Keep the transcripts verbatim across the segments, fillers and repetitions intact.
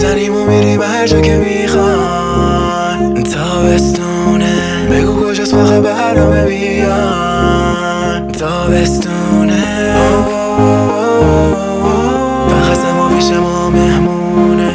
میزنیم و میریم هر جا که میخوان. تابستونه بگو کجاست فقط برنامه بیان. تابستونه فقط ما پیش ما مهمونه.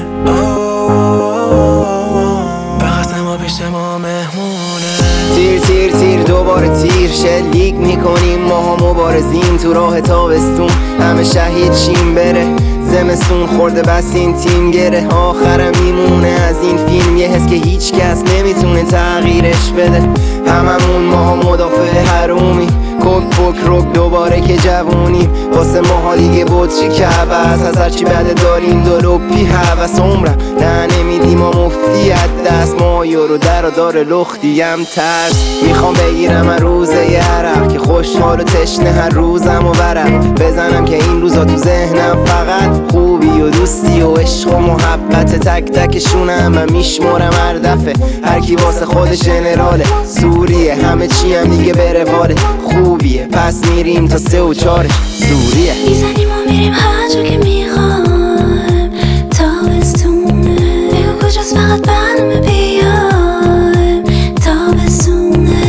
فقط ما پیش ما مهمونه. تیر تیر تیر دوباره تیر شلیک میکنیم، ماها مبارزیم تو راه تابستون. همه شهید شیم بره زمستون خورده بس این تیم گره. آخرم میمونه از این فیلم یه حس که هیچ کس نمیتونه تغییرش بده. هممون ماها مدافع حرومی، کک پک رک دوباره که جوونیم. واسه ماها دیگه بطری که عبست از هرچی بده داریم دلوپی حوث. عمرم نه نمیدیم و مفتی از دست، ما یورو در و دار لختیم ترس. میخوام بگیرم از روزه یه عرق که خوشحال و تشنه هر روزم و ورق بزنم که این روزا تو ذهنم فقط خوبی و دوستی و عشق و محبت. تک تکشونم من میشمرم هر دفعه، هر کی واسه خودش جنراله. سوریه همه چی هم دیگه به رواله، خوبیه پس میریم تا سه و چارش سوریه. میزنیم و میریم هر جا که میخوایم. تابستونه بگو کجاست فقط برنامه بیایم. تابستونه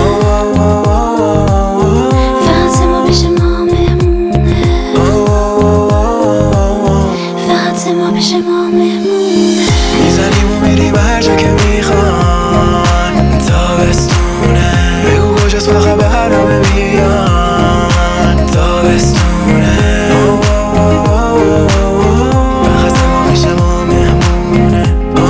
فقط ما پیش ما مهمونه. فقط ما پیش ما مهمونه. میزنیم و میریم هر جا که میخوان. تابستونه بگو کجاست فقط برنامه بیان. تابستونه فقط ما پیش ما مهمونه.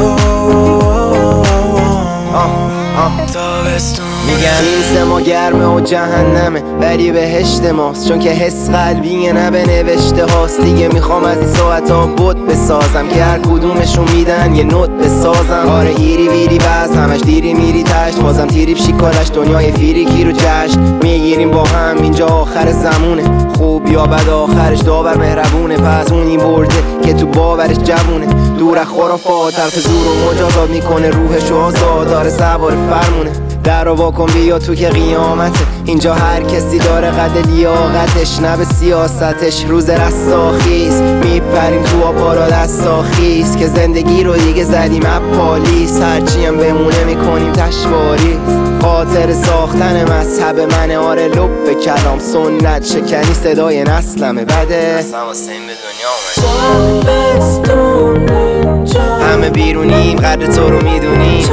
تابستونه میگن این سه ما گرمه و جهنمه ولی بهشت ماست، چون که حس قلبیه نه به نوشته هاست. دیگه میخوام از این ساعت ها بود بسازم که هر کدومشون میدن یه نوت بسازم. آره هیری ویری بس همش دیری میری تشت، بازم تیری شیکارش دنیای فیری کی رو جشن میگیریم با هم. اینجا آخر زمونه، خوب یا بد آخرش داور مهربونه. پس اون این برده که تو باورش جوونه، دور از خرافات طرف زور و مجازات میکنه. روحش آزاد داره سوار فرمونه. در رو واکن بیا تو که قیامته، اینجا هر کسی داره قد لیاقتش نه به سیاستش. روز رستاخیز میپریم تو آبارا دستاخیز که زندگی رو دیگه زدیم اب پالیس. هرچی هم بمونه میکنیم تشواریز، خاطر ساختن مذهب منه. آره لب به کلام سنت شکنی صدای نسلمه بده. اصلا واسه این به دنیا اومد. همه بیرونیم قدر تو رو میدونیم.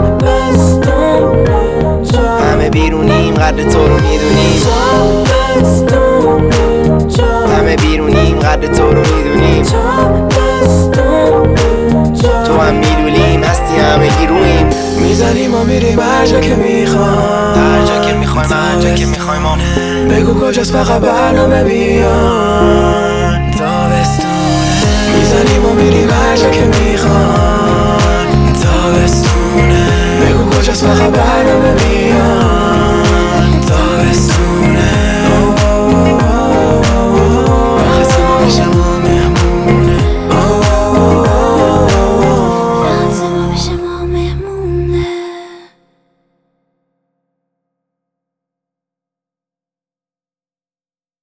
همه بیرونیم قدر تو رو میدونیم. همه بیرونیم قدر تو رو میدونیم. تو هم میدونیم هستی همه گیرویم. میزنیم و میریم هر جا که میخوایم. هر جا که میخوایم هر جا که میخوایم. بگو کجاست فقط برنامه بیان. تابستونه میزنیم و میریم هر جا که میخوایم. تابستونه بگو کجاست فقط برنامه بیان.